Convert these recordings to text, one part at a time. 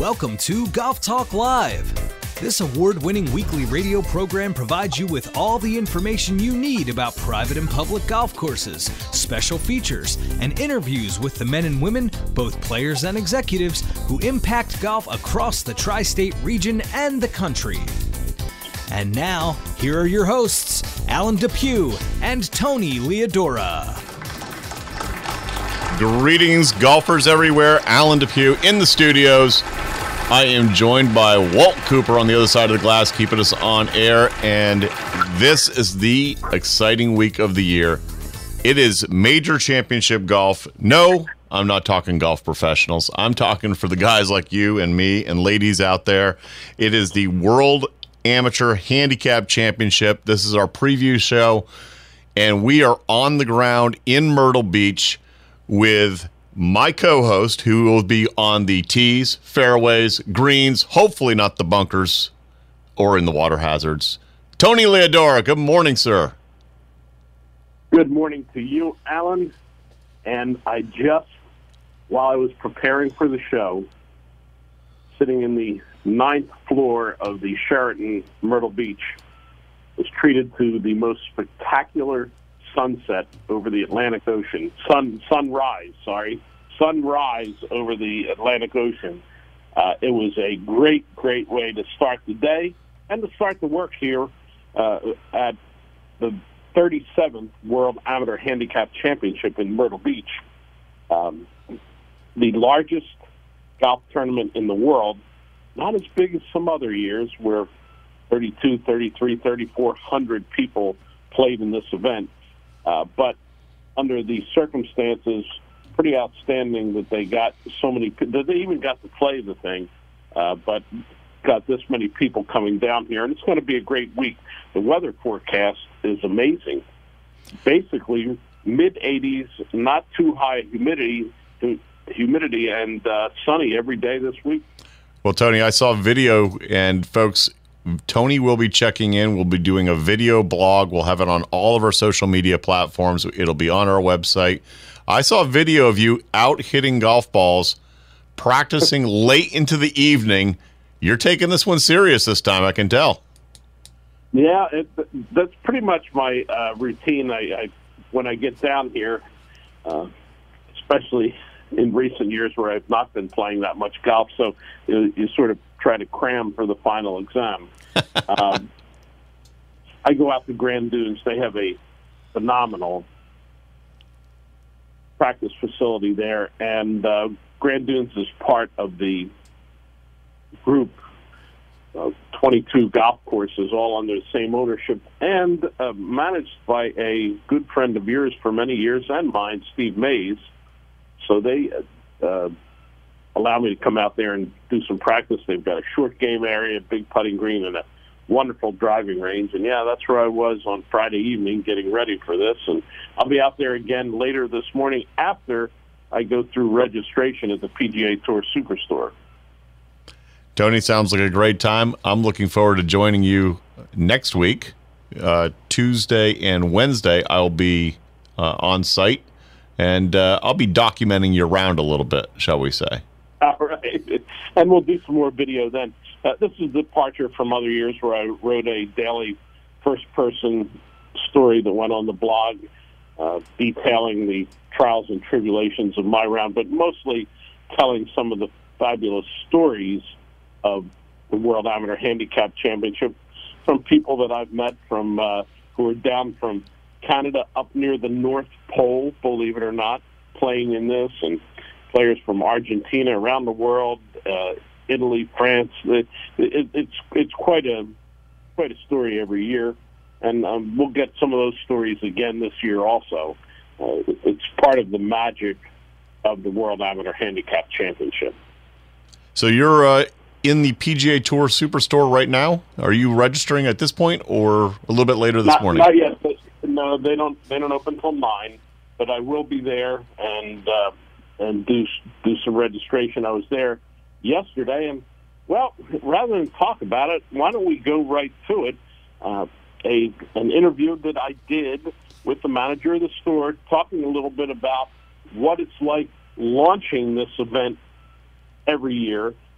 Welcome to Golf Talk Live. This award-winning weekly radio program provides you with all the information you need about private and public golf courses, special features, and interviews with the men and women, both players and executives, who impact golf across the tri-state region and the country. And now, here are your hosts, Alan Depew and Tony Leodora. Greetings, golfers everywhere. Alan Depew in the studios. I am joined by Walt Cooper on the other side of the glass, keeping us on air. And this is the exciting week of the year. It is major championship golf. No, I'm not talking golf professionals. I'm talking for the guys like you and me and ladies out there. It is the World Amateur Handicap Championship. This is our preview show. And we are on the ground in Myrtle Beach with my co-host, who will be on the tees, fairways, greens, hopefully not the bunkers or in the water hazards. Tony Leodora, good morning, sir. Good morning to you, Alan. And I just, while I was preparing for the show, sitting in the 9th floor of the Sheraton Myrtle Beach, was treated to the most spectacular sunset over the Atlantic Ocean. Sunrise over the Atlantic Ocean. It was a great way to start the day and to start the work here at the 37th World Amateur Handicap Championship in Myrtle Beach. The largest golf tournament in the world, not as big as some other years where 3,400 people played in this event. But under the circumstances, pretty outstanding that they got so many, that they even got to play the thing, but got this many people coming down here. And it's going to be a great week. The weather forecast is amazing. Basically, mid-80s, not too high humidity and sunny every day this week. Well, Tony, I saw a video, and folks, Tony will be checking in. We'll be doing a video blog. We'll have it on all of our social media platforms. It'll be on our website. I saw a video of you out hitting golf balls, practicing late into the evening. You're taking this one serious this time, I can tell. Yeah, that's pretty much my routine. I when I get down here, especially in recent years where I've not been playing that much golf, so you sort of try to cram for the final exam. I go out to Grand Dunes. They have a phenomenal practice facility there, and Grand Dunes is part of the group of 22 golf courses, all under the same ownership, and managed by a good friend of yours for many years and mine, Steve Mays. So they allow me to come out there and do some practice. They've got a short game area, a big putting green, and a wonderful driving range. And, yeah, that's where I was on Friday evening getting ready for this. And I'll be out there again later this morning after I go through registration at the PGA Tour Superstore. Tony, sounds like a great time. I'm looking forward to joining you next week. Tuesday and Wednesday, I'll be on site. And I'll be documenting your round a little bit, shall we say. All right. And we'll do some more video then. This is a departure from other years where I wrote a daily first-person story that went on the blog detailing the trials and tribulations of my round, but mostly telling some of the fabulous stories of the World Amateur Handicap Championship from people that I've met from who are down from Canada up near the North Pole, believe it or not, playing in this, and players from Argentina, around the world, Italy, France. It's quite a story every year, and we'll get some of those stories again this year also. It's part of the magic of the World Amateur Handicap Championship. So you're in the PGA Tour Superstore right now? Are you registering at this point, or a little bit later this morning? Not yet. No, they don't open till 9, but I will be there and do some registration. I was there yesterday, and well, rather than talk about it, why don't we go right to it? An interview that I did with the manager of the store, talking a little bit about what it's like launching this event every year,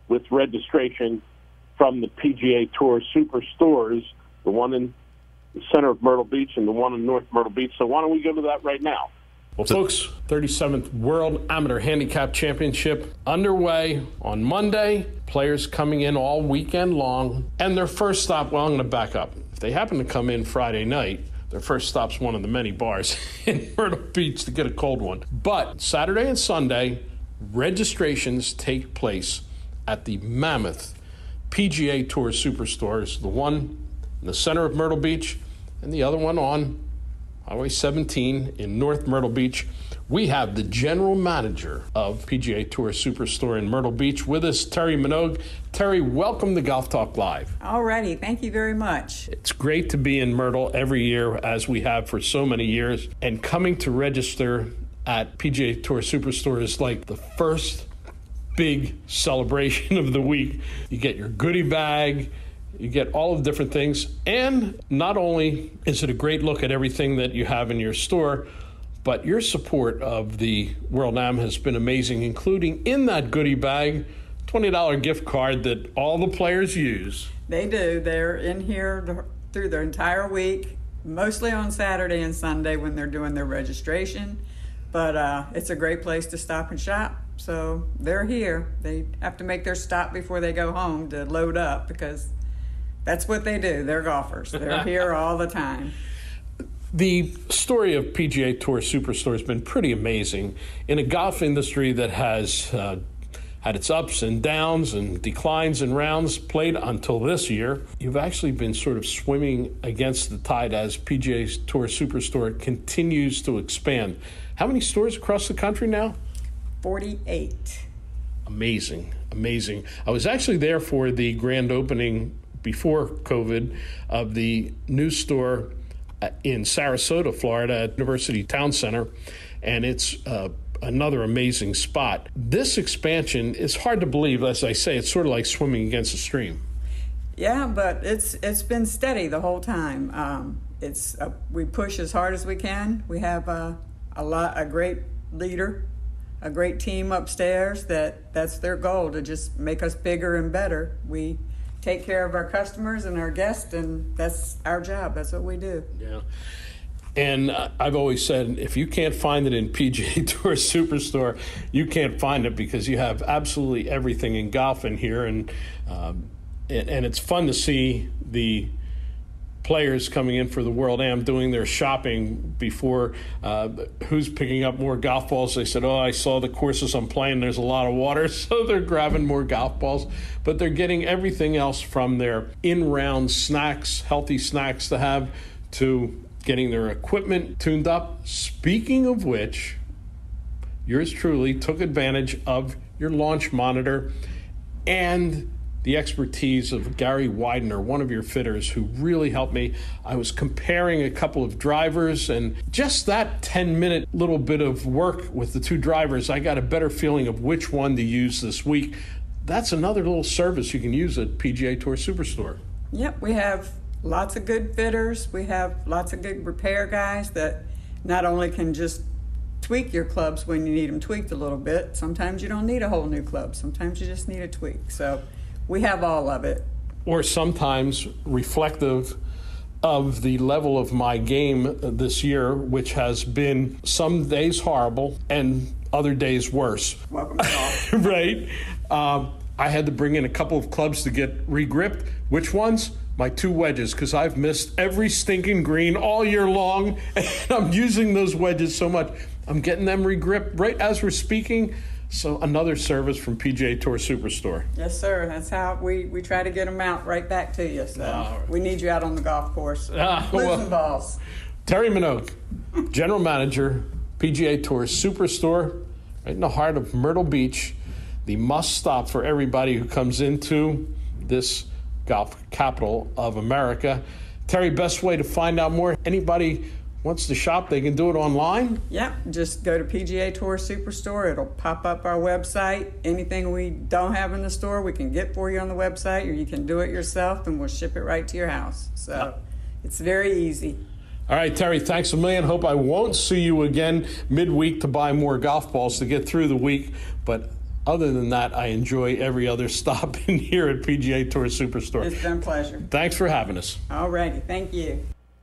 with registration from the PGA Tour Superstores, the one in the center of Myrtle Beach and the one in North Myrtle Beach. So why don't we go to that right now? Well, folks, 37th World Amateur Handicap Championship underway on Monday. Players coming in all weekend long. And their first stop, well, I'm going to back up. If they happen to come in Friday night, their first stop's one of the many bars in Myrtle Beach to get a cold one. But Saturday and Sunday, registrations take place at the Mammoth PGA Tour Superstores, the one in the center of Myrtle Beach and the other one on Highway 17 in North Myrtle Beach. We have the general manager of PGA Tour Superstore in Myrtle Beach with us, Terry Minogue. Terry, welcome to Golf Talk Live. All righty. Thank you very much. It's great to be in Myrtle every year, as we have for so many years. And coming to register at PGA Tour Superstore is like the first big celebration of the week. You get your goodie bag. You get all of the different things, and not only is it a great look at everything that you have in your store, but your support of the World Am has been amazing, including in that goodie bag, $20 gift card that all the players use. They do. They're in here through the entire week, mostly on Saturday and Sunday when they're doing their registration, but it's a great place to stop and shop. So they're here. They have to make their stop before they go home to load up because that's what they do. They're golfers. They're here all the time. The story of PGA Tour Superstore has been pretty amazing in a golf industry that has had its ups and downs and declines and rounds played until this year. You've actually been sort of swimming against the tide as PGA Tour Superstore continues to expand. How many stores across the country now? 48. Amazing, amazing. I was actually there for the grand opening before COVID of the new store in Sarasota, Florida at University Town Center, and it's another amazing spot. This expansion is hard to believe. As I say, it's sort of like swimming against a stream. Yeah, but it's been steady the whole time. We push as hard as we can. We have a great leader, a great team upstairs that's their goal, to just make us bigger and better. We take care of our customers and our guests, and that's our job. That's what we do. Yeah. And I've always said, if you can't find it in PGA Tour Superstore, you can't find it, because you have absolutely everything in golf in here. And it's fun to see the players coming in for the World Am doing their shopping before who's picking up more golf balls. They said, I saw the courses I'm playing, there's a lot of water, so they're grabbing more golf balls. But they're getting everything else from their in-round snacks, healthy snacks to have, to getting their equipment tuned up. Speaking of which, yours truly took advantage of your launch monitor and the expertise of Gary Widener, one of your fitters, who really helped me. I was comparing a couple of drivers, and just that 10-minute little bit of work with the two drivers, I got a better feeling of which one to use this week. That's another little service you can use at PGA Tour Superstore. Yep, we have lots of good fitters. We have lots of good repair guys that not only can just tweak your clubs when you need them tweaked a little bit. Sometimes you don't need a whole new club. Sometimes you just need a tweak. So we have all of it. Or sometimes reflective of the level of my game this year, which has been some days horrible and other days worse. Welcome to golf. Right. I had to bring in a couple of clubs to get re-gripped. Which ones? My two wedges, because I've missed every stinking green all year long, and I'm using those wedges so much. I'm getting them re-gripped right as we're speaking. So another service from PGA Tour Superstore. Yes, sir. That's how we try to get them out right back to you. So we need you out on the golf course. Losing balls. Terry Minogue, General Manager, PGA Tour Superstore, right in the heart of Myrtle Beach, the must-stop for everybody who comes into this golf capital of America. Terry, best way to find out more? Anybody wants to shop, they can do it online? Yep, just go to PGA Tour Superstore. It'll pop up our website. Anything we don't have in the store, we can get for you on the website, or you can do it yourself, and we'll ship it right to your house. So it's very easy. All right, Terry, thanks a million. Hope I won't see you again midweek to buy more golf balls to get through the week, but Other than that, I enjoy every other stop in here at PGA Tour Superstore. It's been a pleasure. Thanks for having us. All righty. Thank you.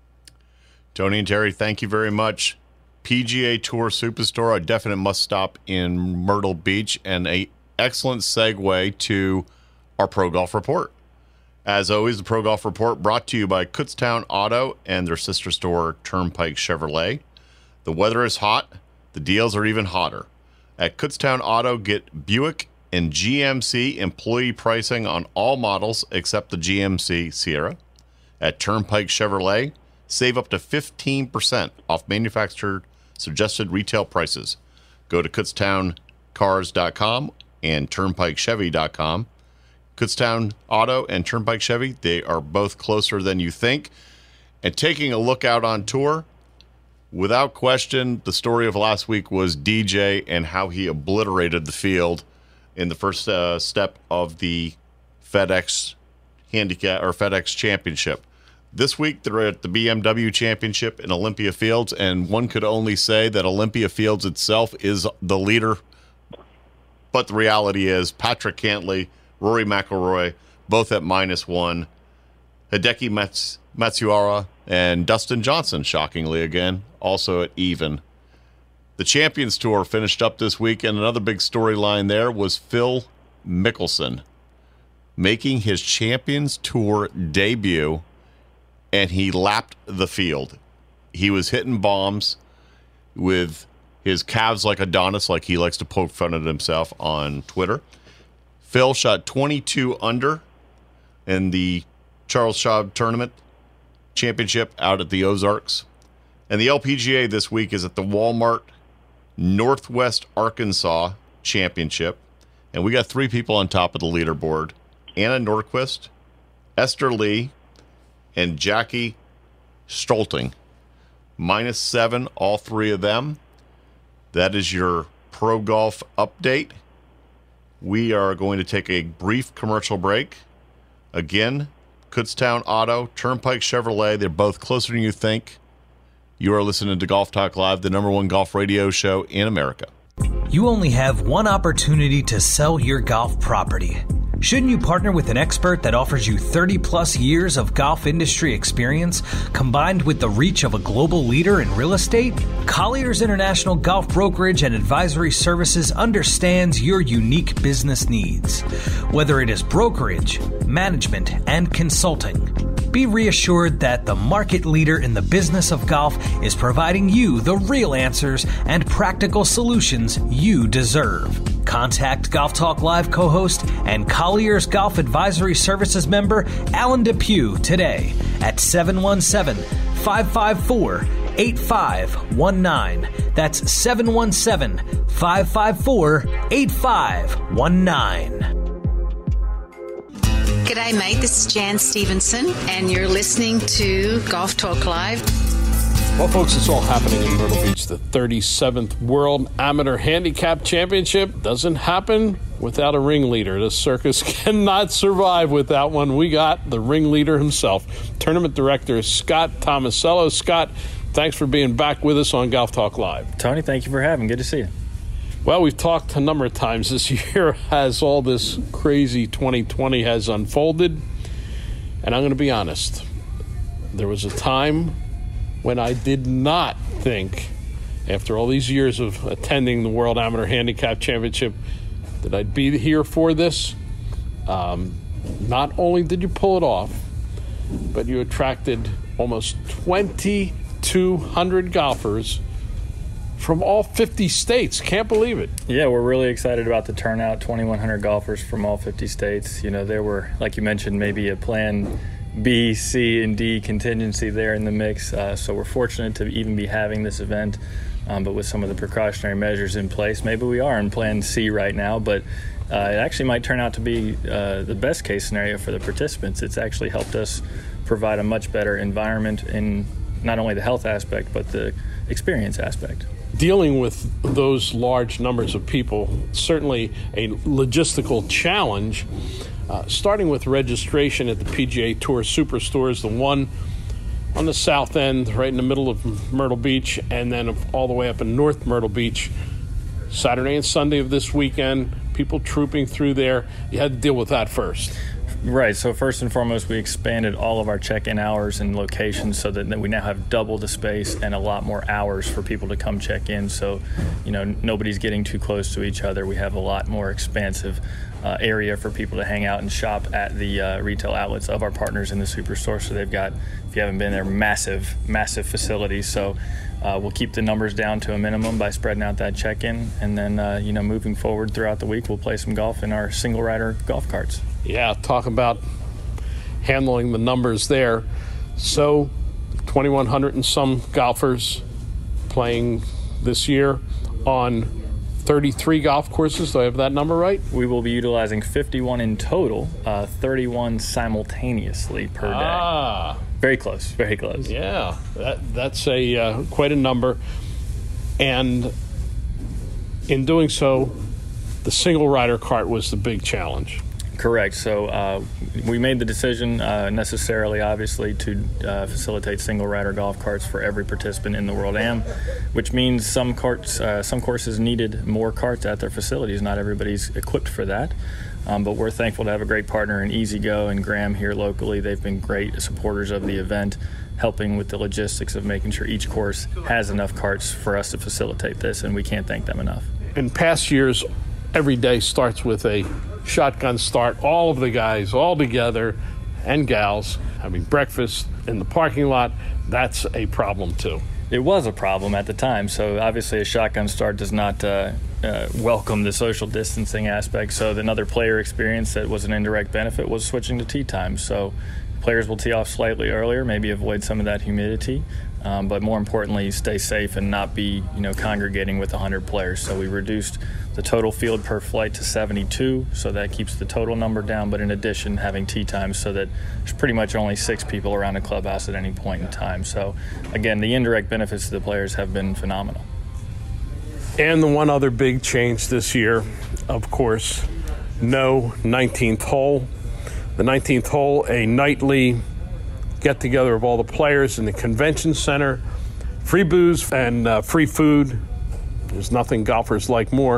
Tony and Terry, thank you very much. PGA Tour Superstore, a definite must-stop in Myrtle Beach, and an excellent segue to our Pro Golf Report. As always, the Pro Golf Report brought to you by Kutztown Auto and their sister store, Turnpike Chevrolet. The weather is hot. The deals are even hotter. At Kutztown Auto, get Buick and GMC employee pricing on all models except the GMC Sierra. At Turnpike Chevrolet, save up to 15% off manufacturer suggested retail prices. Go to kutztowncars.com and turnpikechevy.com. Kutztown Auto and Turnpike Chevy, they are both closer than you think. And taking a look out on tour, without question, the story of last week was DJ and how he obliterated the field in the first step of the FedEx Handicap or FedEx Championship. This week, they're at the BMW Championship in Olympia Fields, and one could only say that Olympia Fields itself is the leader. But the reality is Patrick Cantlay, Rory McIlroy, both at -1. Hideki Matsuyama and Dustin Johnson, shockingly again, also at even. The Champions Tour finished up this week, and another big storyline there was Phil Mickelson making his Champions Tour debut, and he lapped the field. He was hitting bombs with his calves like Adonis, like he likes to poke fun at himself on Twitter. Phil shot 22 under in the Charles Schwab Tournament Championship out at the Ozarks. And the LPGA this week is at the Walmart Northwest Arkansas Championship. And we got 3 people on top of the leaderboard. Anna Nordquist, Esther Lee, and Jackie Stolting. -7, all 3 of them. That is your Pro Golf update. We are going to take a brief commercial break. Again, Kutztown Auto, Turnpike Chevrolet, they're both closer than you think. You are listening to Golf Talk Live, the #1 golf radio show in America. You only have one opportunity to sell your golf property. Shouldn't you partner with an expert that offers you 30-plus years of golf industry experience, combined with the reach of a global leader in real estate? Colliers International Golf Brokerage and Advisory Services understands your unique business needs. Whether it is brokerage, management, and consulting, be reassured that the market leader in the business of golf is providing you the real answers and practical solutions you deserve. Contact Golf Talk Live co-host and Colliers Golf Advisory Services member Alan Depew today at 717-554-8519. That's 717-554-8519. G'day, mate. This is Jan Stevenson, and you're listening to Golf Talk Live. Well, folks, it's all happening in Myrtle Beach. The 37th World Amateur Handicap Championship doesn't happen without a ringleader. The circus cannot survive without one. We got the ringleader himself, Tournament Director Scott Tomasello. Scott, thanks for being back with us on Golf Talk Live. Tony, thank you for having me. Good to see you. Well, we've talked a number of times this year as all this crazy 2020 has unfolded. And I'm going to be honest. There was a time when I did not think, after all these years of attending the World Amateur Handicap Championship, that I'd be here for this. Not only did you pull it off, but you attracted almost 2,200 golfers from all 50 states. Can't believe it. Yeah, we're really excited about the turnout. 2,100 golfers from all 50 states. You know, there were, like you mentioned, maybe a plan B, C, and D contingency there in the mix. So we're fortunate to even be having this event. But with some of the precautionary measures in place, maybe we are in plan C right now. But it actually might turn out to be the best case scenario for the participants. It's actually helped us provide a much better environment in not only the health aspect, but the experience aspect. Dealing with those large numbers of people, certainly a logistical challenge. Starting with registration at the PGA Tour Superstores, the one on the south end, right in the middle of Myrtle Beach, and then all the way up in North Myrtle Beach. Saturday and Sunday of this weekend, people trooping through there. You had to deal with that first. Right. So first and foremost, we expanded all of our check-in hours and locations so that we now have double the space and a lot more hours for people to come check in. So, nobody's getting too close to each other. We have a lot more expansive area for people to hang out and shop at the retail outlets of our partners in the Superstore. So they've got, if you haven't been there, massive facilities. So we'll keep the numbers down to a minimum by spreading out that check-in. And then, moving forward throughout the week, we'll play some golf in our single-rider golf carts. Yeah, talk about handling the numbers there. So 2,100 and some golfers playing this year on 33 golf courses. Do I have that number right? We will be utilizing 51 in total, 31 simultaneously per day. Very close, very close. Yeah, that's quite a number. And in doing so, the single rider cart was the big challenge. Correct. So we made the decision necessarily, obviously, to facilitate single rider golf carts for every participant in the World Am, which means some courses needed more carts at their facilities. Not everybody's equipped for that. But we're thankful to have a great partner in EasyGo and Graham here locally. They've been great supporters of the event, helping with the logistics of making sure each course has enough carts for us to facilitate this, and we can't thank them enough. In past years, every day starts with a shotgun start, all of the guys all together and gals having breakfast in the parking lot. That's a problem too. It was a problem at the time. So obviously a shotgun start does not welcome the social distancing aspect. So another player experience that was an indirect benefit was switching to tee time. So players will tee off slightly earlier, maybe avoid some of that humidity. But more importantly, stay safe and not be, congregating with 100 players. So we reduced the total field per flight to 72, so that keeps the total number down. But in addition, having tee times so that there's pretty much only 6 people around a clubhouse at any point in time. So again, the indirect benefits to the players have been phenomenal. And the one other big change this year, of course, no 19th hole. The 19th hole, a nightly get-together of all the players in the convention center, free booze and free food. There's nothing golfers like more,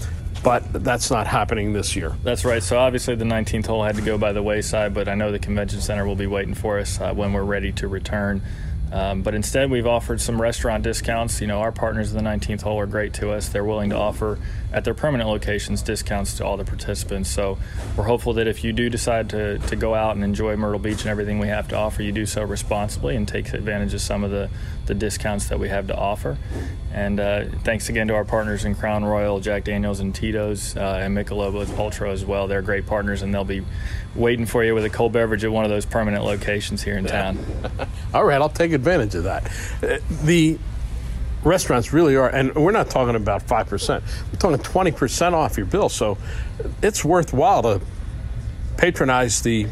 but that's not happening this year. That's right. So obviously the 19th hole had to go by the wayside, but I know the convention center will be waiting for us when we're ready to return. But instead, we've offered some restaurant discounts. Our partners in the 19th hole are great to us. They're willing to offer, at their permanent locations, discounts to all the participants. So we're hopeful that if you do decide to go out and enjoy Myrtle Beach and everything we have to offer, you do so responsibly and take advantage of some of the discounts that we have to offer. And thanks again to our partners in Crown Royal, Jack Daniels and Tito's, and Michelob Ultra as well. They're great partners, and they'll be waiting for you with a cold beverage at one of those permanent locations here in town. All right, I'll take advantage of that. The restaurants really are, and we're not talking about 5%. We're talking 20% off your bill, so it's worthwhile to patronize the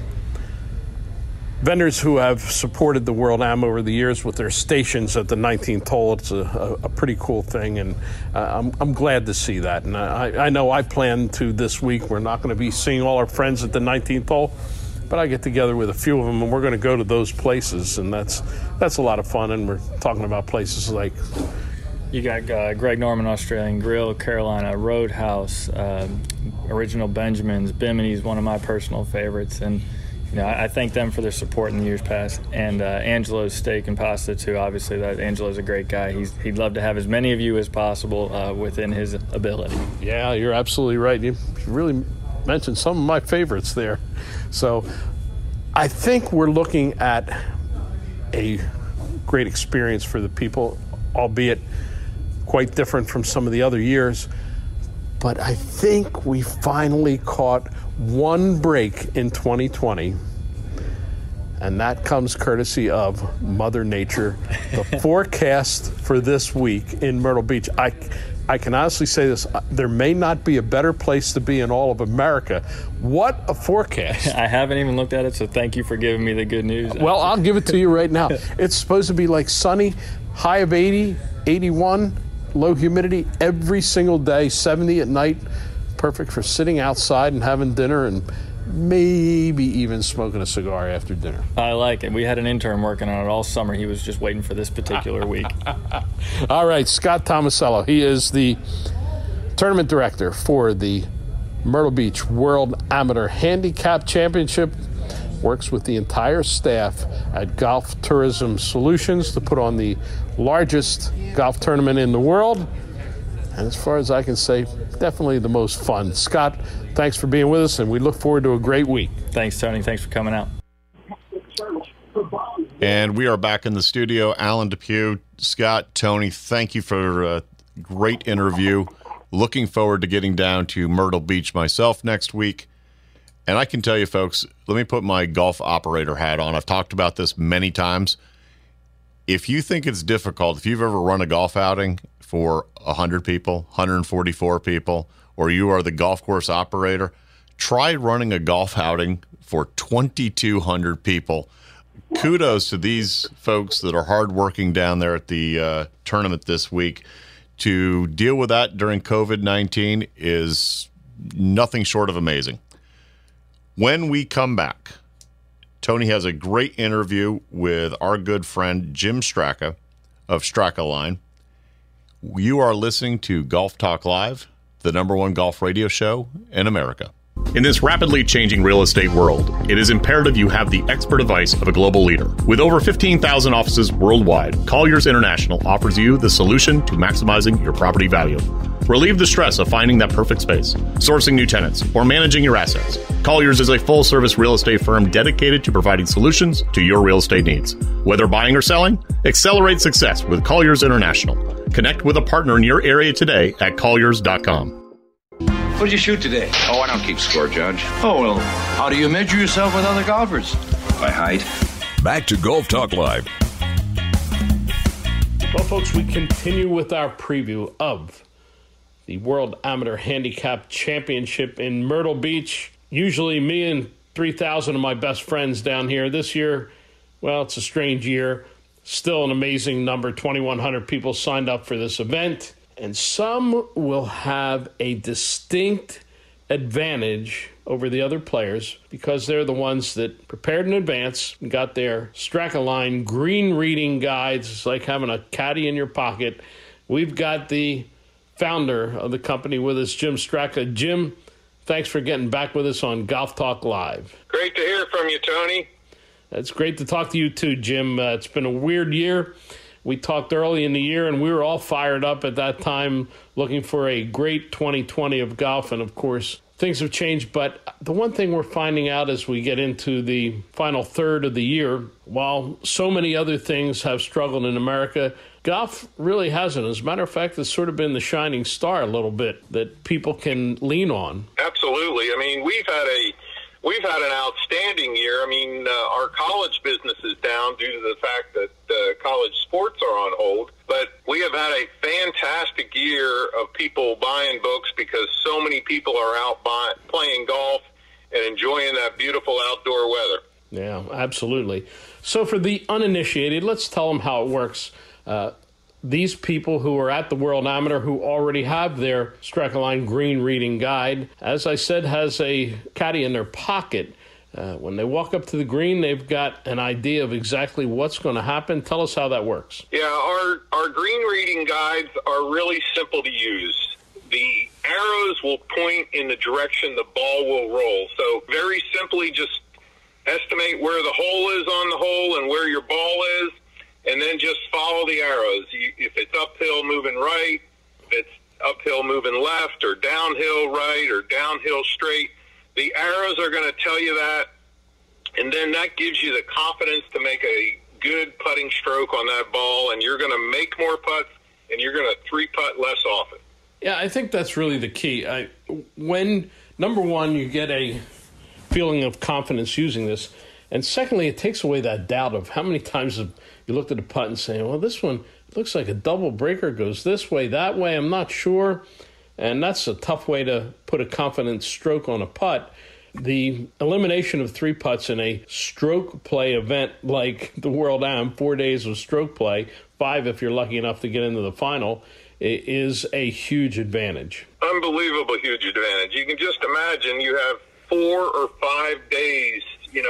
vendors who have supported the World Am over the years with their stations at the 19th hole. It's a pretty cool thing, and I'm glad to see that. And I know I plan to this week. We're not going to be seeing all our friends at the 19th hole, but I get together with a few of them, and we're going to go to those places, and that's a lot of fun. And we're talking about places like... You got Greg Norman Australian Grill, Carolina Roadhouse, Original Benjamin's, Bimini's, one of my personal favorites. And I thank them for their support in the years past. And Angelo's Steak and Pasta, too. Obviously, Angelo's a great guy. He'd love to have as many of you as possible within his ability. Yeah, you're absolutely right. You really mentioned some of my favorites there. So I think we're looking at a great experience for the people, albeit quite different from some of the other years. But I think we finally caught one break in 2020, and that comes courtesy of Mother Nature. The forecast for this week in Myrtle Beach, I can honestly say this, there may not be a better place to be in all of America. What a forecast. I haven't even looked at it, so thank you for giving me the good news. Well, I'll give it to you right now. It's supposed to be like sunny, high of 80, 81, low humidity every single day, 70 at night. Perfect for sitting outside and having dinner and maybe even smoking a cigar after dinner. I like it. We had an intern working on it all summer. He was just waiting for this particular week. All right, Scott Tomasello. He is the tournament director for the Myrtle Beach World Amateur Handicap Championship. Works with the entire staff at Golf Tourism Solutions to put on the largest golf tournament in the world. And as far as I can say, definitely the most fun. Scott, thanks for being with us, and we look forward to a great week. Thanks, Tony. Thanks for coming out. And we are back in the studio. Alan Depew, Scott, Tony, thank you for a great interview. Looking forward to getting down to Myrtle Beach myself next week. And I can tell you, folks, let me put my golf operator hat on. I've talked about this many times. If you think it's difficult, if you've ever run a golf outing for 100 people, 144 people, or you are the golf course operator, try running a golf outing for 2,200 people. Kudos to these folks that are hardworking down there at the tournament this week. To deal with that during COVID-19 is nothing short of amazing. When we come back, Tony has a great interview with our good friend Jim Straka of Straka Line. You are listening to Golf Talk Live, the #1 golf radio show in America. In this rapidly changing real estate world, it is imperative you have the expert advice of a global leader. With over 15,000 offices worldwide, Colliers International offers you the solution to maximizing your property value. Relieve the stress of finding that perfect space, sourcing new tenants, or managing your assets. Colliers is a full-service real estate firm dedicated to providing solutions to your real estate needs. Whether buying or selling, accelerate success with Colliers International. Connect with a partner in your area today at Colliers.com. What did you shoot today? Oh, I don't keep score, Judge. Oh, well, how do you measure yourself with other golfers? By height. Back to Golf Talk Live. Well, folks, we continue with our preview of the World Amateur Handicap Championship in Myrtle Beach. Usually me and 3,000 of my best friends down here. This year, well, it's a strange year. Still an amazing number. 2,100 people signed up for this event. And some will have a distinct advantage over the other players because they're the ones that prepared in advance and got their Straka Line green reading guides. It's like having a caddy in your pocket. We've got the founder of the company with us, Jim Straka. Jim, thanks for getting back with us on Golf Talk Live. Great to hear from you, Tony. It's great to talk to you too, Jim. It's been a weird year. We talked early in the year, and we were all fired up at that time looking for a great 2020 of golf. And, of course, things have changed. But the one thing we're finding out as we get into the final third of the year, while so many other things have struggled in America, golf really hasn't. As a matter of fact, it's sort of been the shining star a little bit that people can lean on. Absolutely. I mean, we've had an outstanding year. I mean, our college business is down due to the fact that college sports are on hold. But we have had a fantastic year of people buying books because so many people are out playing golf and enjoying that beautiful outdoor weather. Yeah, absolutely. So for the uninitiated, let's tell them how it works. These people who are at the World Amateur who already have their Straka Line green reading guide, as I said, has a caddy in their pocket. When they walk up to the green, they've got an idea of exactly what's going to happen. Tell us how that works. Yeah, our green reading guides are really simple to use. The arrows will point in the direction the ball will roll. So very simply, just estimate where the hole is on the hole and where your ball is, and then just follow the arrows. If it's uphill, moving right. If it's uphill, moving left, or downhill right, or downhill straight, the arrows are going to tell you that, and then that gives you the confidence to make a good putting stroke on that ball, and you're going to make more putts, and you're going to three-putt less often. Yeah, I think that's really the key. When, number one, you get a feeling of confidence using this, and secondly, it takes away that doubt of how many times have you looked at a putt and saying, well, this one looks like a double breaker, goes this way, that way, I'm not sure. And that's a tough way to put a confident stroke on a putt. The elimination of three putts in a stroke play event like the World Am, 4 days of stroke play, 5 if you're lucky enough to get into the final, is a huge advantage. Unbelievable huge advantage. You can just imagine you have 4 or 5 days,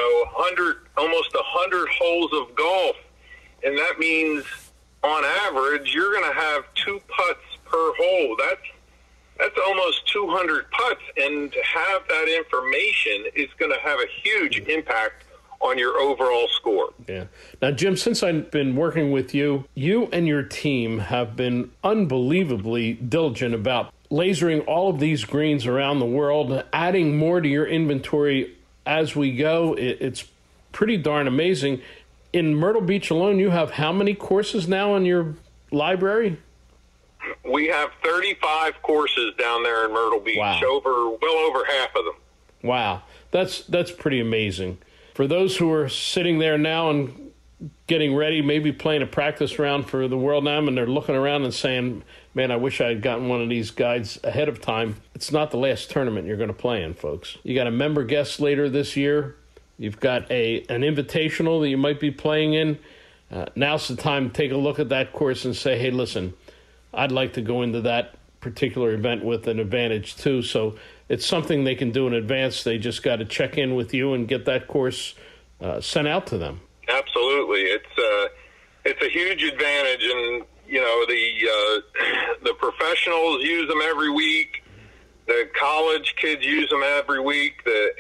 almost 100 holes of golf. And that means, on average, you're going to have 2 putts per hole. That's almost 200 putts, and to have that information is going to have a huge impact on your overall score. Yeah. Now, Jim, since I've been working with you, you and your team have been unbelievably diligent about lasering all of these greens around the world, adding more to your inventory as we go. It's pretty darn amazing. In Myrtle Beach alone, you have how many courses now in your library? We have 35 courses down there in Myrtle Beach, well over half of them. Wow, that's pretty amazing. For those who are sitting there now and getting ready, maybe playing a practice round for the World Am, and they're looking around and saying, man, I wish I had gotten one of these guides ahead of time. It's not the last tournament you're going to play in, folks. You got a member guest later this year. You've got an invitational that you might be playing in. Now's the time to take a look at that course and say, hey, listen, I'd like to go into that particular event with an advantage too. So it's something they can do in advance. They just got to check in with you and get that course sent out to them. Absolutely. It's a huge advantage, and you know, the professionals use them every week. The college kids use them every week. The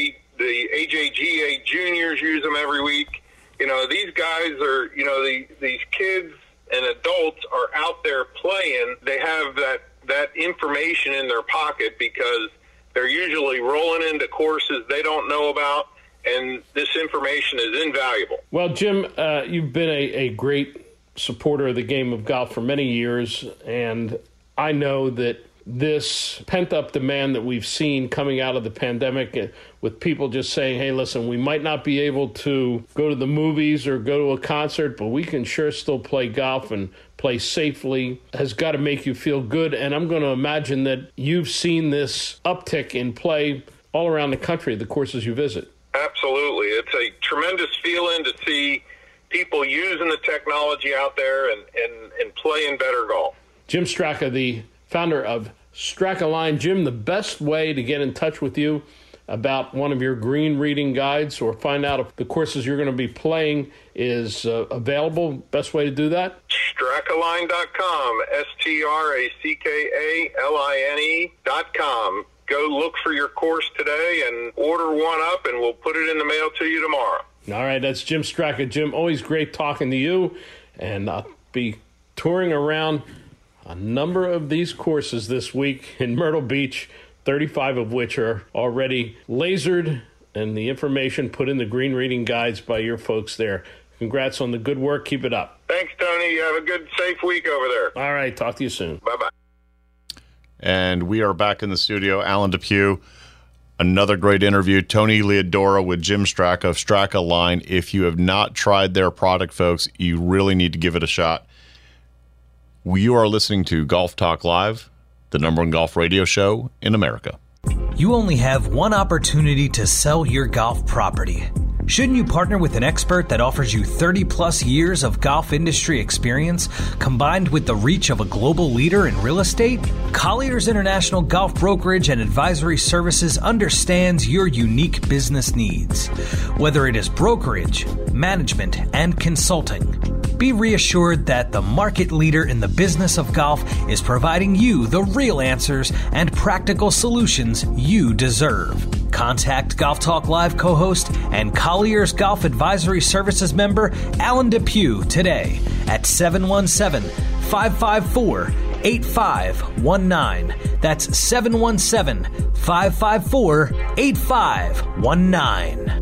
AJGA juniors use them every week. You know, these guys are, you know, these kids and adults are out there playing. They have that information in their pocket because they're usually rolling into courses they don't know about, and this information is invaluable. Well, Jim, you've been a great supporter of the game of golf for many years, and I know that this pent-up demand that we've seen coming out of the pandemic with people just saying, hey, listen, we might not be able to go to the movies or go to a concert, but we can sure still play golf and play safely, has got to make you feel good. And I'm going to imagine that you've seen this uptick in play all around the country, the courses you visit. Absolutely. It's a tremendous feeling to see people using the technology out there and playing better golf. Jim Straka, the founder of Straka Line. Jim, the best way to get in touch with you about one of your green reading guides or find out if the courses you're going to be playing is available, best way to do that? StrakaLine.com, StrakaLine.com. Go look for your course today and order one up, and we'll put it in the mail to you tomorrow. All right, that's Jim Straka. Jim, always great talking to you, and I'll be touring around a number of these courses this week in Myrtle Beach, 35 of which are already lasered and the information put in the green reading guides by your folks there. Congrats on the good work. Keep it up. Thanks, Tony. You have a good, safe week over there. All right. Talk to you soon. Bye-bye. And we are back in the studio. Alan Depew, another great interview. Tony Leodora with Jim Straka of Straka Line. If you have not tried their product, folks, you really need to give it a shot. You are listening to Golf Talk Live, the #1 golf radio show in America. You only have one opportunity to sell your golf property. Shouldn't you partner with an expert that offers you 30-plus years of golf industry experience, combined with the reach of a global leader in real estate? Colliers International Golf Brokerage and Advisory Services understands your unique business needs. Whether it is brokerage, management, and consulting, be reassured that the market leader in the business of golf is providing you the real answers and practical solutions you deserve. Contact Golf Talk Live co-host and Colliers Golf Advisory Services member Alan Depew today at 717-554-8519. That's 717-554-8519.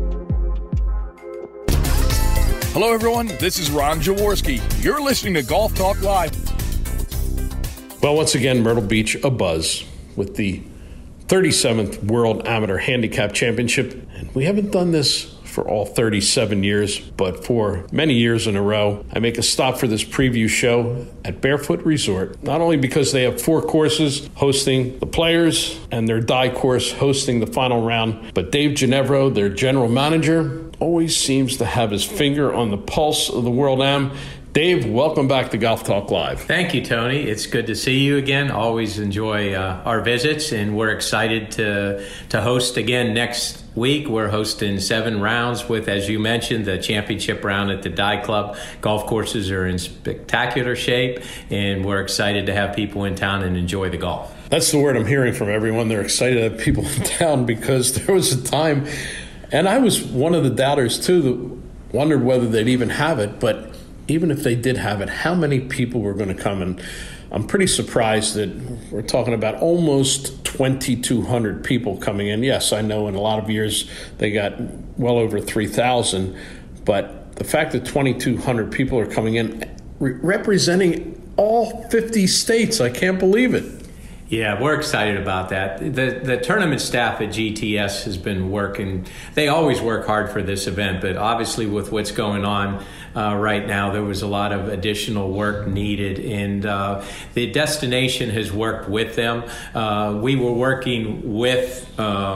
Hello, everyone. This is Ron Jaworski. You're listening to Golf Talk Live. Well, once again, Myrtle Beach abuzz with the 37th World Amateur Handicap Championship. And we haven't done this for all 37 years, but for many years in a row, I make a stop for this preview show at Barefoot Resort, not only because they have 4 courses hosting the players and their die course hosting the final round, but Dave Ginevro, their general manager, always seems to have his finger on the pulse of the World Am. Dave, welcome back to Golf Talk Live. Thank you, Tony. It's good to see you again. Always enjoy our visits, and we're excited to host again next week. We're hosting 7 rounds with, as you mentioned, the championship round at the Die Club. Golf courses are in spectacular shape, and we're excited to have people in town and enjoy the golf. That's the word I'm hearing from everyone. They're excited to have people in town, because there was a time, and I was one of the doubters too, that wondered whether they'd even have it. But even if they did have it, how many people were going to come? And I'm pretty surprised that we're talking about almost 2,200 people coming in. Yes, I know in a lot of years they got well over 3,000, but the fact that 2,200 people are coming in representing all 50 states, I can't believe it. Yeah, we're excited about that. The tournament staff at GTS has been working. They always work hard for this event, but obviously with what's going on right now, there was a lot of additional work needed, and the destination has worked with them. We were working with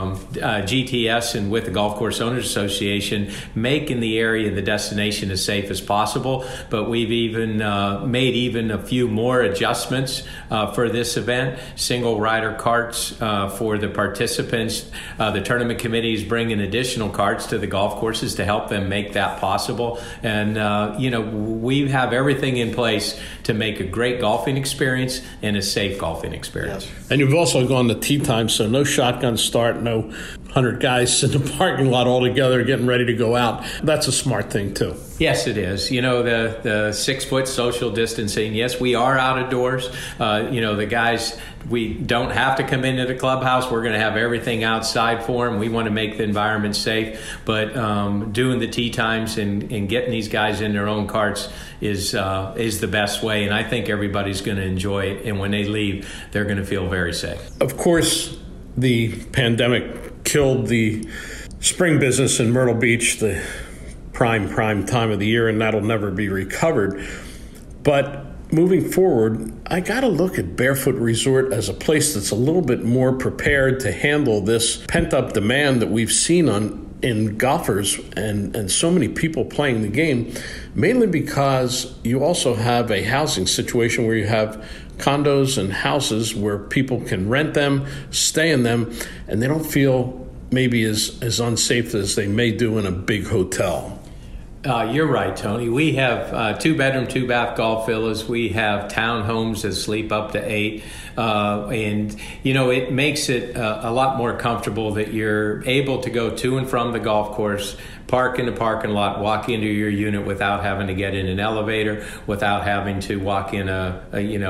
GTS and with the Golf Course Owners Association, making the area and the destination as safe as possible, but we've even made even a few more adjustments for this event. Single rider carts for the participants. The tournament committee is bringing additional carts to the golf courses to help them make that possible. And, we have everything in place to make a great golfing experience and a safe golfing experience. Yes. And you've also gone to tee time, so no shotgun start, no 100 guys in the parking lot all together getting ready to go out. That's a smart thing, too. Yes, it is. The 6-foot social distancing. Yes, we are out of doors. The guys, we don't have to come into the clubhouse. We're going to have everything outside for them. We want to make the environment safe. But doing the tee times and getting these guys in their own carts is the best way. And I think everybody's going to enjoy it. And when they leave, they're going to feel very safe. Of course, the pandemic killed the spring business in Myrtle Beach, the prime time of the year, and that'll never be recovered. But moving forward, I got to look at Barefoot Resort as a place that's a little bit more prepared to handle this pent-up demand that we've seen in golfers and so many people playing the game, mainly because you also have a housing situation where you have condos and houses where people can rent them, stay in them, and they don't feel maybe as unsafe as they may do in a big hotel. You're right, Tony. We have 2-bedroom, 2-bath golf villas. We have townhomes that sleep up to 8. And, it makes it a lot more comfortable that you're able to go to and from the golf course, park in the parking lot, walk into your unit without having to get in an elevator, without having to walk in a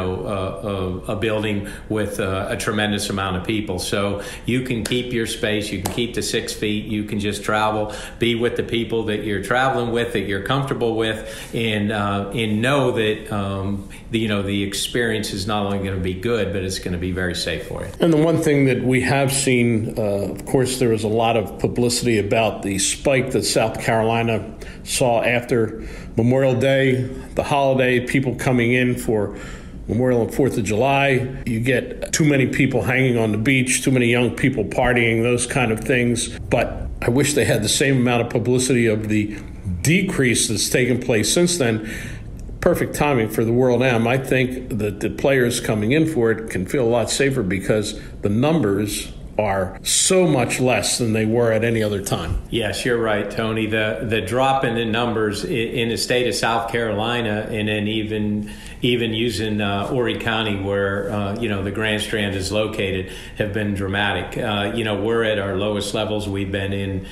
building with a tremendous amount of people. So you can keep your space, you can keep the 6 feet, you can just travel, be with the people that you're traveling with, that you're comfortable with, and know that the experience is not only going to be good, but it's going to be very safe for you. And the one thing that we have seen, of course, there was a lot of publicity about the spike that South Carolina saw after Memorial Day, the holiday, people coming in for Memorial and 4th of July. You get too many people hanging on the beach, too many young people partying, those kind of things. But I wish they had the same amount of publicity of the decrease that's taken place since then. Perfect timing for the World Am. I think that the players coming in for it can feel a lot safer because the numbers are so much less than they were at any other time. Yes, you're right, Tony. The drop in the numbers in the state of South Carolina, and then even using Horry County, where the Grand Strand is located, have been dramatic. We're at our lowest levels we've been in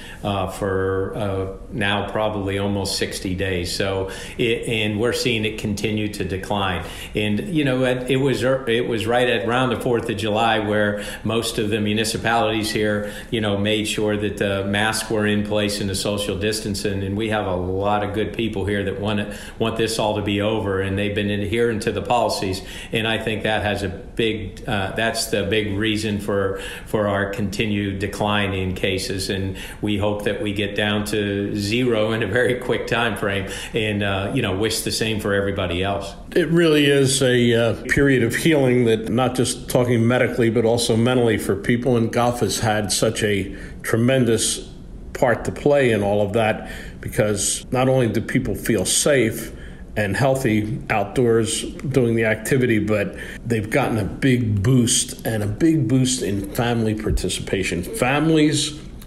for now probably almost 60 days. So, and we're seeing it continue to decline. And it was right at around the 4th of July where most of the municipalities here, made sure that the masks were in place and the social distancing. And we have a lot of good people here that want this all to be over, and they've been adhering to the policies. And I think that has that's the big reason for our continued decline in cases. And we hope that we get down to 0 in a very quick time frame, and wish the same for everybody else. It really is a period of healing, that not just talking medically but also mentally for people, and golf has had such a tremendous part to play in all of that, because not only do people feel safe and healthy outdoors doing the activity, but they've gotten a big boost in family participation. Families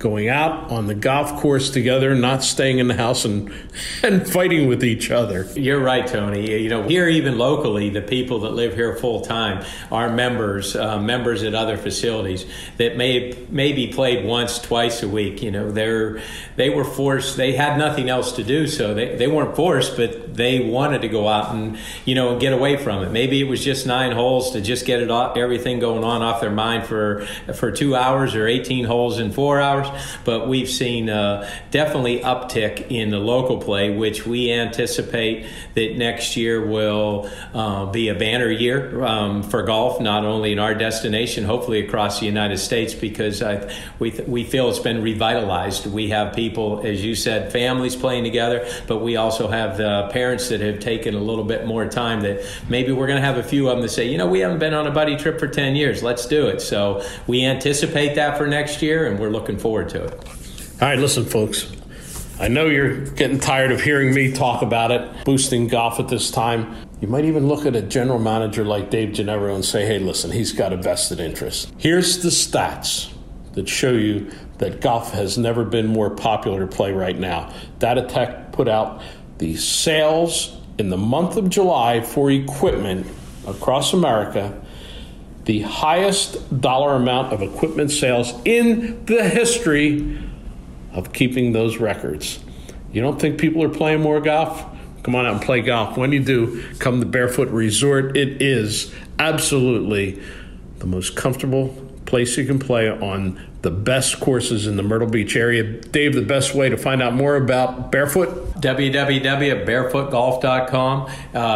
going out on the golf course together, not staying in the house and fighting with each other. You're right, Tony. You know, here even locally, the people that live here full time are members at other facilities that maybe played once, twice a week. You know, they were forced. They had nothing else to do, so they weren't forced, but they wanted to go out and, you know, get away from it. Maybe it was just 9 holes to just get everything going on off their mind for 2 hours, or 18 holes in 4 hours. But we've seen definitely uptick in the local play, which we anticipate that next year will be a banner year for golf, not only in our destination, hopefully across the United States, because we feel it's been revitalized. We have people, as you said, families playing together, but we also have the parents that have taken a little bit more time, that maybe we're going to have a few of them that say, you know, we haven't been on a buddy trip for 10 years. Let's do it. So we anticipate that for next year, and we're looking forward to it. All right, listen, folks. I know you're getting tired of hearing me talk about it, boosting golf at this time. You might even look at a general manager like Dave Ginevra and say, hey, listen, he's got a vested interest. Here's the stats that show you that golf has never been more popular to play right now. DataTech put out the sales in the month of July for equipment across America, the highest dollar amount of equipment sales in the history of keeping those records. You don't think people are playing more golf? Come on out and play golf. When you do, come to Barefoot Resort. It is absolutely the most comfortable place you can play on the best courses in the Myrtle Beach area. Dave, the best way to find out more about Barefoot? www.barefootgolf.com,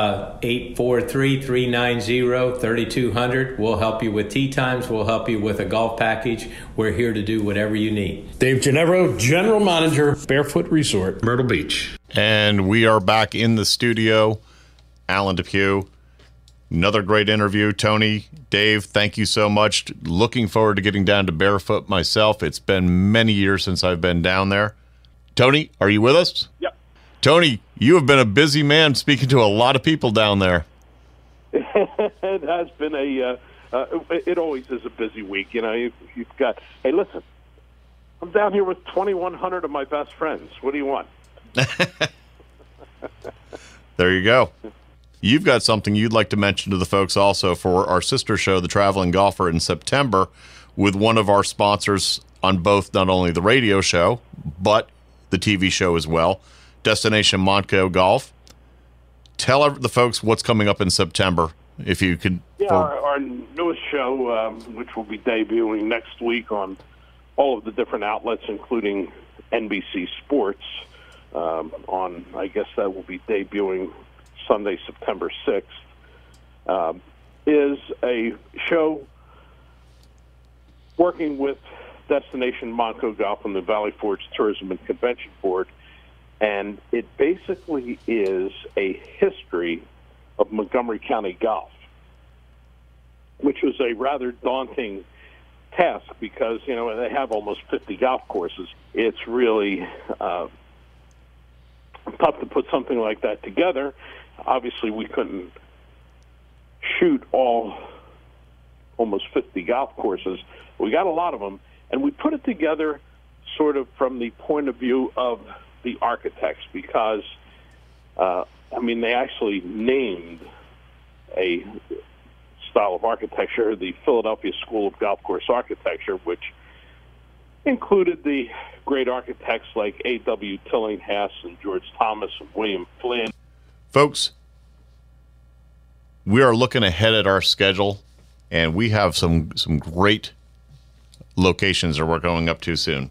843-390-3200. We'll help you with tee times. We'll help you with a golf package. We're here to do whatever you need. Dave Ginevra, General Manager, Barefoot Resort, Myrtle Beach. And we are back in the studio. Alan DePew. Another great interview. Tony, Dave, thank you so much. Looking forward to getting down to Barefoot myself. It's been many years since I've been down there. Tony, are you with us? Yep. Tony, you have been a busy man speaking to a lot of people down there. It has been it always is a busy week. You know, you've got, hey, listen, I'm down here with 2,100 of my best friends. What do you want? There you go. You've got something you'd like to mention to the folks also for our sister show, The Traveling Golfer, in September, with one of our sponsors on both not only the radio show, but the TV show as well, Destination Montco Golf. Tell the folks what's coming up in September, if you could. Yeah, our newest show, which will be debuting next week on all of the different outlets, including NBC Sports, on, I guess that will be debuting Sunday, September 6th, is a show working with Destination Montco Golf and the Valley Forge Tourism and Convention Board, and it basically is a history of Montgomery County golf, which was a rather daunting task because, you know, they have almost 50 golf courses. It's really tough to put something like that together. Obviously, we couldn't shoot almost 50 golf courses. We got a lot of them, and we put it together sort of from the point of view of the architects because, they actually named a style of architecture, the Philadelphia School of Golf Course Architecture, which included the great architects like A.W. Tillinghast and George Thomas and William Flynn. Folks, we are looking ahead at our schedule, and we have some great locations that we're going up to soon.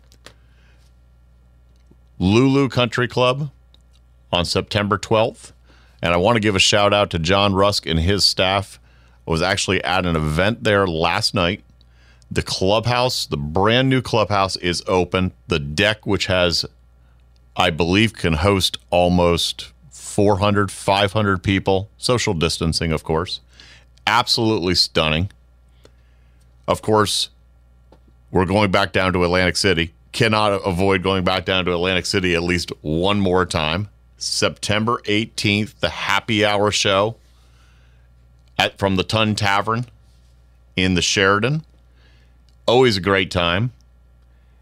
Lulu Country Club on September 12th, and I want to give a shout out to John Rusk and his staff. I was actually at an event there last night. The clubhouse, the brand new clubhouse, is open. The deck, which has, I believe, can host almost 400, 500 people. Social distancing, of course. Absolutely stunning. Of course, we're going back down to Atlantic City. Cannot avoid going back down to Atlantic City at least one more time. September 18th, the happy hour show from the Tun Tavern in the Sheridan. Always a great time.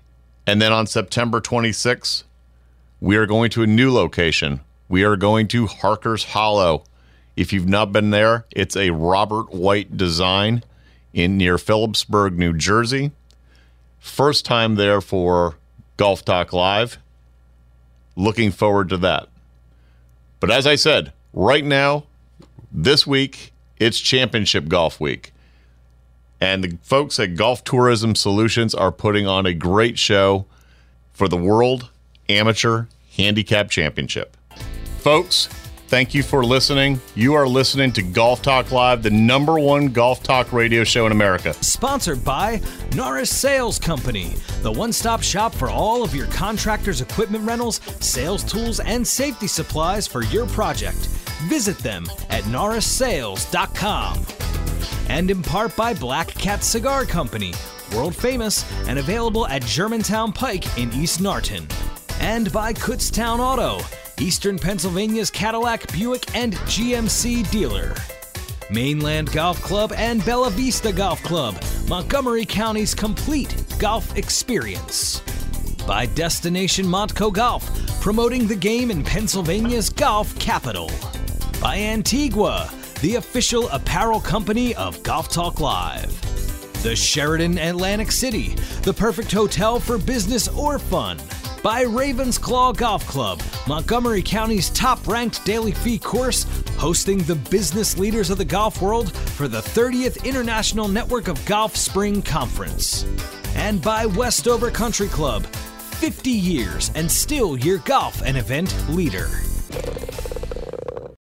And then on September 26th, we are going to a new location. We are going to Harker's Hollow. If you've not been there, it's a Robert White design near Phillipsburg, New Jersey. First time there for Golf Talk Live. Looking forward to that. But as I said, right now, this week, it's Championship Golf Week. And the folks at Golf Tourism Solutions are putting on a great show for the World Amateur Handicap Championship. Folks, thank you for listening. You are listening to Golf Talk Live, the #1 golf talk radio show in America. Sponsored by Norris Sales Company, the one-stop shop for all of your contractors' equipment rentals, sales tools, and safety supplies for your project. Visit them at norrissales.com. And in part by Black Cat Cigar Company, world famous and available at Germantown Pike in East Narton. And by Kutztown Auto, Eastern Pennsylvania's Cadillac, Buick, and GMC dealer. Mainland Golf Club and Bella Vista Golf Club, Montgomery County's complete golf experience. By Destination Montco Golf, promoting the game in Pennsylvania's golf capital. By Antigua, the official apparel company of Golf Talk Live. The Sheraton Atlantic City, the perfect hotel for business or fun. By Ravens Claw Golf Club, Montgomery County's top-ranked daily fee course, hosting the business leaders of the golf world for the 30th International Network of Golf Spring Conference. And by Westover Country Club, 50 years and still your golf and event leader.